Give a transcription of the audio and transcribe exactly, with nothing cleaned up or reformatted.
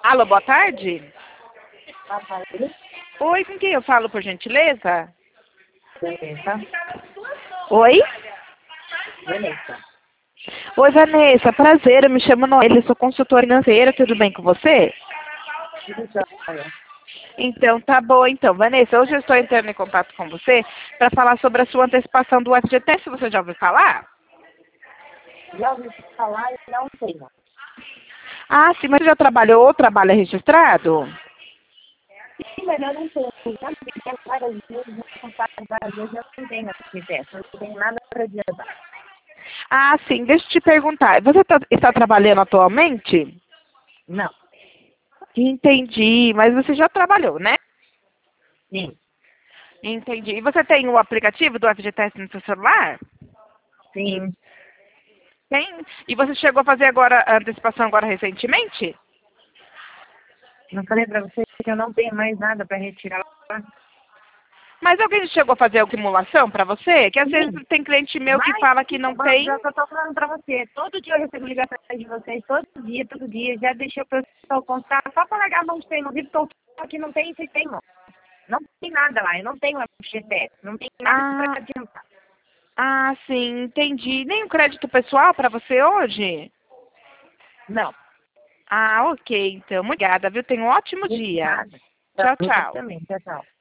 Alô, boa tarde. Boa tarde. Oi, com quem eu falo, por gentileza? Vanessa. Oi? Vanessa. Oi, Vanessa, prazer, eu me chamo Noelle, sou consultora financeira, tudo bem com você? Tudo jóia. Então, tá bom, então. Vanessa, hoje eu estou entrando em contato com você para falar sobre a sua antecipação do F G T S, você já ouviu falar? Já ouvi falar e não tenho. Ah, sim, mas você já trabalhou ou trabalha registrado? Sim, mas eu não tenho. Já tentei várias vezes, já contato várias vezes, eu não tenho F G T S. Eu não tenho nada para adiantar. Ah, sim, deixa eu te perguntar, você tá- está trabalhando atualmente? Não. Entendi, mas você já trabalhou, né? Sim. Entendi. E você tem o aplicativo do F G T S no seu celular? Sim. Tem. E você chegou a fazer agora a antecipação agora recentemente? Não falei para você que eu não tenho mais nada para retirar lá. Mas alguém chegou a fazer a simulação para você? Que às Sim. vezes tem cliente meu que Mas, fala que não tem. já que eu tô falando para você, todo dia eu recebo ligações de vocês, todo dia, todo dia, já deixei o pessoal contar, só para largar a mão de ter, não vi porque aqui não tem, vocês têm, não. Não tem nada lá, eu não tenho F G T S, não tem nada para Ah, adiantar. ah, sim, entendi. Nem um crédito pessoal para você hoje? Não. Ah, ok, então. Obrigada, viu? Tenha um ótimo dia. Nada. Tchau, Pra você tchau. também, tchau, tchau.